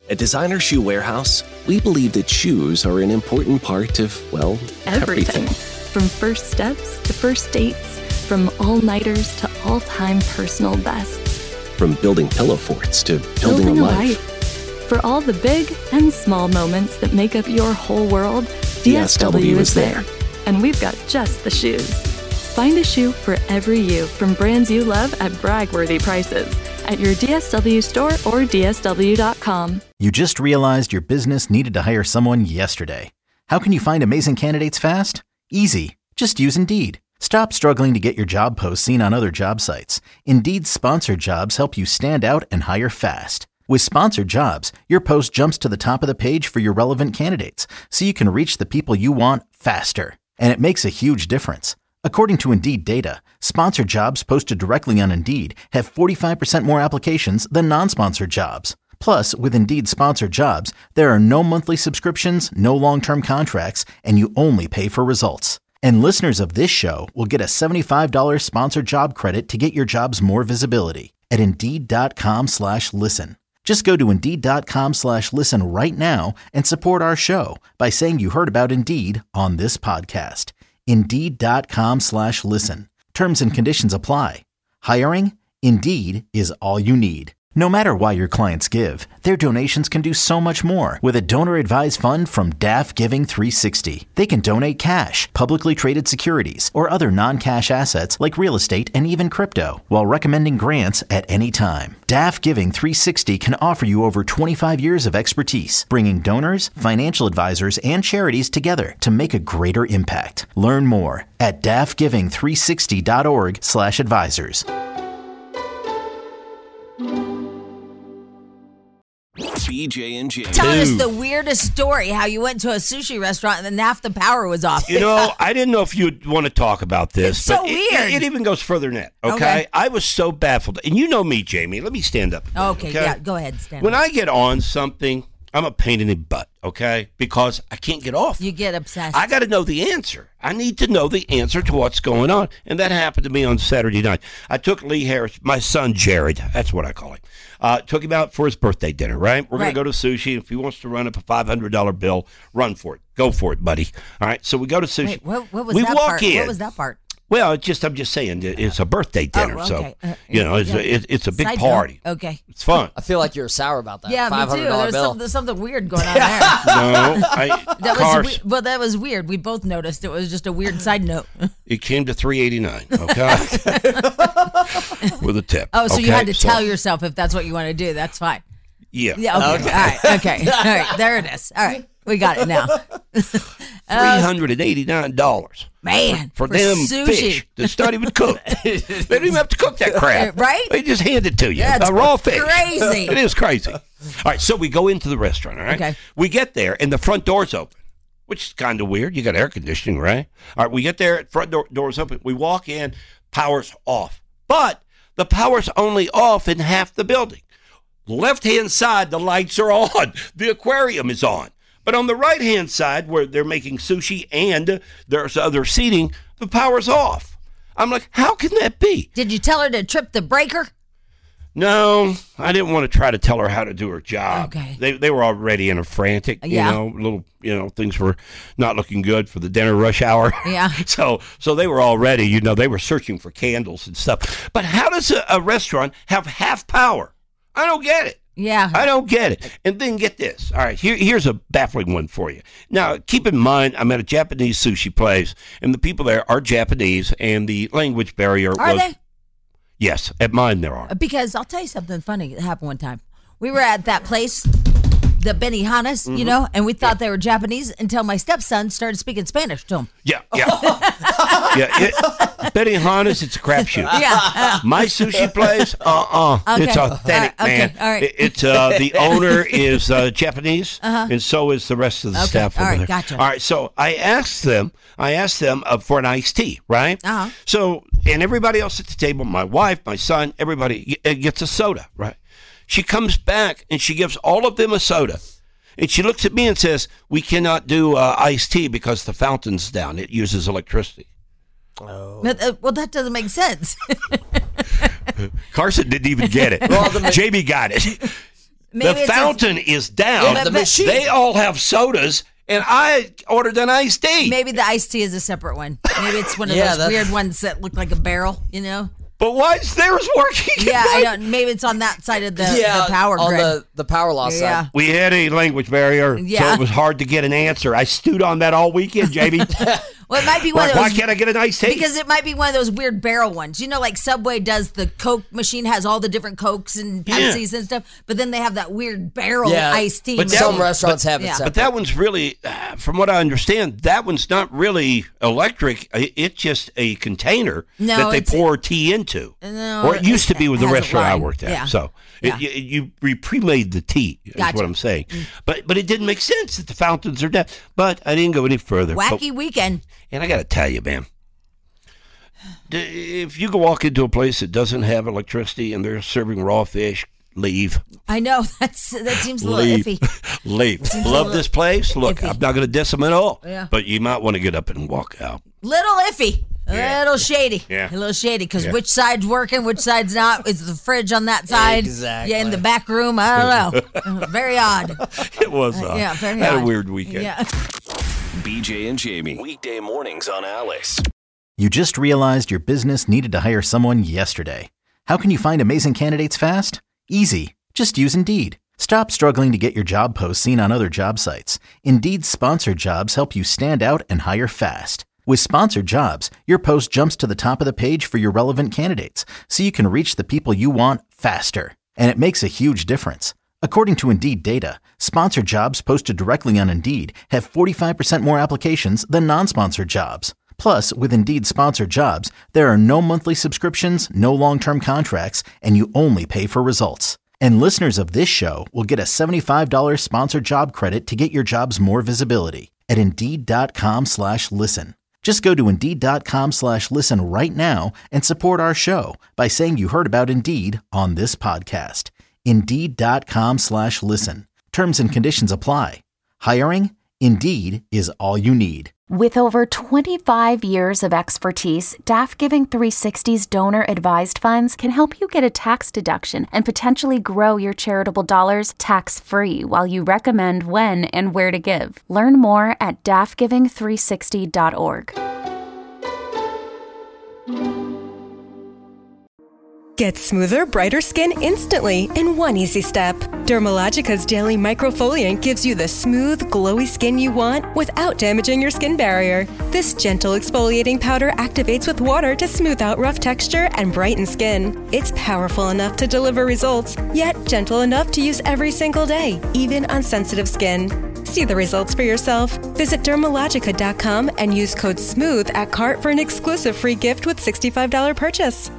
At Designer Shoe Warehouse, we believe that shoes are an important part of, well, everything. From first steps to first dates, from all-nighters to all-time personal bests. From building pillow forts to building a life. For all the big and small moments that make up your whole world, DSW is there. And we've got just the shoes. Find a shoe for every you from brands you love at brag-worthy prices at your DSW store or DSW.com. You just realized your business needed to hire someone yesterday. How can you find amazing candidates fast? Easy. Just use Indeed. Stop struggling to get your job posts seen on other job sites. Indeed's sponsored jobs help you stand out and hire fast. With sponsored jobs, your post jumps to the top of the page for your relevant candidates, so you can reach the people you want faster. And it makes a huge difference. According to Indeed data, sponsored jobs posted directly on Indeed have 45% more applications than non-sponsored jobs. Plus, with Indeed sponsored jobs, there are no monthly subscriptions, no long-term contracts, and you only pay for results. And listeners of this show will get a $75 sponsored job credit to get your jobs more visibility at Indeed.com/listen. Just go to Indeed.com/listen right now and support our show by saying you heard about Indeed on this podcast. Indeed.com/listen. Terms and conditions apply. Hiring? Indeed is all you need. No matter why your clients give, their donations can do so much more with a donor-advised fund from DAF Giving 360. They can donate cash, publicly traded securities, or other non-cash assets like real estate and even crypto, while recommending grants at any time. DAF Giving 360 can offer you over 25 years of expertise, bringing donors, financial advisors, and charities together to make a greater impact. Learn more at dafgiving360.org/advisors. BJ&J. Telling us the weirdest story, how you went to a sushi restaurant and then half the power was off. You know, I didn't know if you'd want to talk about this. It's so but weird. It even goes further than that, okay? I was so baffled. And you know me, Jamie. Let me stand up. Okay, yeah, go ahead, stand When up. I get on something, I'm a pain in the butt, okay? Because I can't get off. You get obsessed. I got to know the answer. I need to know the answer to what's going on. And that happened to me on Saturday night. I took Lee Harris, my son Jared, that's what I call him, took him out for his birthday dinner, right? We're going to go to sushi. If he wants to run up a $500 bill, run for it. Go for it, buddy. All right, so we go to sushi. Wait, what was we that walk part? in. What was that part? Well, I'm just saying, it's a birthday dinner, okay. so, it's a big Side party. note. Okay. It's fun. I feel like you're sour about that. Yeah, me too. $500 There's something weird going on there. No, that was weird. We both noticed. It was just a weird side note. It came to $389, okay? With a tip. Oh, so you had to tell yourself if that's what you want to do. That's fine. Yeah. Yeah. Okay. All right. Okay. All right. There it is. All right. We got it now. $389. Man, for them sushi. fish that's not even cooked. They don't even have to cook that crap. Right? They just hand it to you. That's a raw fish. crazy. It is crazy. All right, so we go into the restaurant, all right? Okay. We get there, and the front door's open, which is kind of weird. You got air conditioning, right? All right, we get there, front door's open. We walk in, power's off. But the power's only off in half the building. Left-hand side, the lights are on. The aquarium is on. But on the right-hand side, where they're making sushi and there's other seating, the power's off. I'm like, how can that be? Did you tell her to trip the breaker? No, I didn't want to try to tell her how to do her job. Okay. They were already in a frantic, Yeah. things were not looking good for the dinner rush hour. Yeah. So they were already, they were searching for candles and stuff. But how does a restaurant have half power? I don't get it. Yeah. I don't get it. And then get this. All right, here's a baffling one for you. Now, keep in mind, I'm at a Japanese sushi place, and the people there are Japanese, and the language barrier Are they? Yes, at mine there are. Because I'll tell you something funny that happened one time. We were at that place, the Benihana's, and we thought they were Japanese until my stepson started speaking Spanish to them. Yeah. Benihana's, it's a crapshoot. Yeah. My sushi place, Okay. it's authentic, All right, man. okay, all right. It's the owner is Japanese, and so is the rest of the staff all over right, there. gotcha. All right, so I asked them for an iced tea, right? Uh-huh. So, and everybody else at the table, my wife, my son, everybody gets a soda, right? She comes back and she gives all of them a soda. And she looks at me and says, we cannot do iced tea because the fountain's down. It uses electricity. Oh. Well, that doesn't make sense. Carson didn't even get it. Jamie got it. Maybe the fountain is down. Yeah, the machine. They all have sodas, and I ordered an iced tea. Maybe the iced tea is a separate one. Maybe it's one of those weird ones that look like a barrel, you know? But why is theirs working? Yeah, I don't. Maybe it's on that side of the power grid. On the power loss side. We had a language barrier, so it was hard to get an answer. I stewed on that all weekend, Jamie. Well, it might be one of those. Why can't I get an iced tea? Because it might be one of those weird barrel ones. You know, like Subway does the Coke machine, has all the different Cokes and Pepsis and stuff, but then they have that weird barrel iced tea. But some restaurants have it separate. But that one's really, from what I understand, that one's not really electric. It's just a container that they pour tea into. Or it used to be with the restaurant I worked at. Yeah. So you pre-made the tea, is what I'm saying. But it didn't make sense that the fountains are down. But I didn't go any further. Wacky weekend. And I got to tell you, man, if you go walk into a place that doesn't have electricity and they're serving raw fish, leave. I know. That seems a little iffy. Leave. Love this place. Look, iffy. I'm not going to diss them at all. Yeah. But you might want to get up and walk out. Little iffy. A little shady. Yeah. A little shady because which side's working, which side's not. Is the fridge on that side? Exactly. Yeah, in the back room. I don't know. Very odd. It was odd. Yeah, very I had odd. a weird weekend. Yeah. BJ and Jamie, weekday mornings on Alice. You just realized your business needed to hire someone yesterday. How can you find amazing candidates fast? Easy. Just use Indeed. Stop struggling to get your job posts seen on other job sites. Indeed's sponsored jobs help you stand out and hire fast. With sponsored jobs, your post jumps to the top of the page for your relevant candidates, so you can reach the people you want faster. And it makes a huge difference. According to Indeed data, sponsored jobs posted directly on Indeed have 45% more applications than non-sponsored jobs. Plus, with Indeed sponsored jobs, there are no monthly subscriptions, no long-term contracts, and you only pay for results. And listeners of this show will get a $75 sponsored job credit to get your jobs more visibility at Indeed.com/listen. Just go to Indeed.com/listen right now and support our show by saying you heard about Indeed on this podcast. Indeed.com/listen. Terms and conditions apply. Hiring? Indeed is all you need. With over 25 years of expertise, DAF Giving 360's donor-advised funds can help you get a tax deduction and potentially grow your charitable dollars tax-free while you recommend when and where to give. Learn more at dafgiving360.org. Get smoother, brighter skin instantly in one easy step. Dermalogica's Daily Microfoliant gives you the smooth, glowy skin you want without damaging your skin barrier. This gentle exfoliating powder activates with water to smooth out rough texture and brighten skin. It's powerful enough to deliver results, yet gentle enough to use every single day, even on sensitive skin. See the results for yourself. Visit Dermalogica.com and use code SMOOTH at cart for an exclusive free gift with $65 purchase.